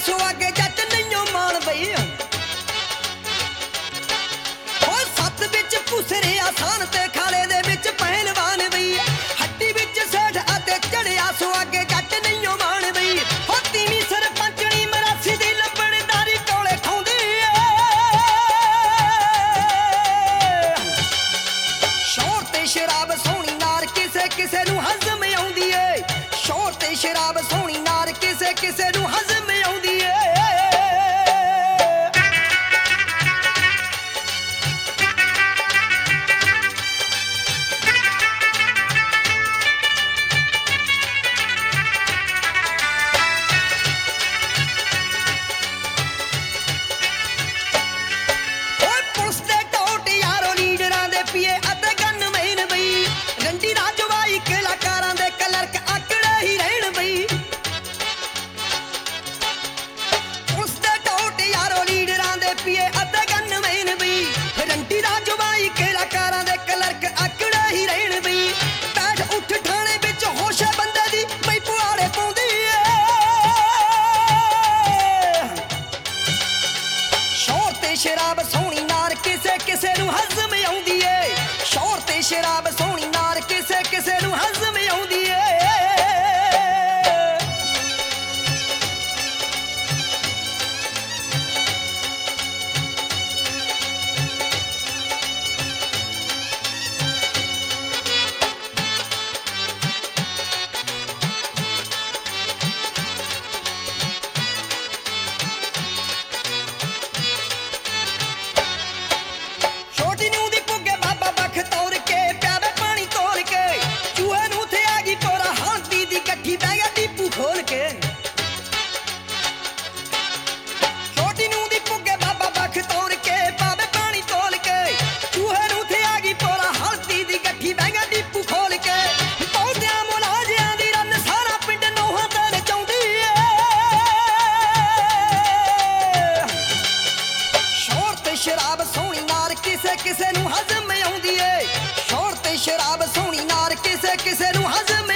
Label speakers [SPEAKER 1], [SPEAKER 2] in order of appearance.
[SPEAKER 1] सो अगे जट नहीं मान बई सत बिच पुसरे आसान ते खाले दे बिच पहलवान बई हड्डी बिच सेठ अते चढ़िया सो अगे जट नहीं मान बई तीवीं सरपंचनी मरासी दी लंबड़दारी कोले खाउंदी शोर ते शराब सोहनी नार किसे किसे नूं हज़म आउंदी ए शोर ते शराब सोहनी नार किसे किसे नूं हज़म आउंदी ए पुलिस दे टोट यारो लीडरां दे पिए अते गनमैन बई रंडी राजवाई कलाकारां दे कलर्क आकड़े ही रहण बई पुलिस दे टोट यारो लीडरां दे पिए अते गनमैन बई रंडी राजवाई कलाकारां दे कलर्क आकड़े ही रहण बई बैठ उठ ठाणे विच होश बंदे दी बई पुआड़े पाउंदी ए शोर ते शराब सोहनी नार किसे किसे नूं हज़म आउंदी ए शोर ते शराब सोहनी नार किसे किसे नूं हज़म आउंदी ए छोटी नूं दी पुगे बाबा बख तौर के प्यावे पानी तोल के चूहे नूं थे आ गई पोरा हांती दी गट्ठी बह गया दीपू खोल के छोटी नूं दी पुगे बाबा बख तौर के पावे पानी तोल के चूहे नूं थे आ गई पोरा हांती दी गट्ठी बह गया दीपू खोल के पौधियां मुलाजियां दी रन सारा पिंड नोहां ते नचाउंदी ए शोर ते शराब सोहनी नार किसे किसे नूं हज़म आउंदी ए शोर ते शराब सोहनी नार किसे किसे नूं हज़म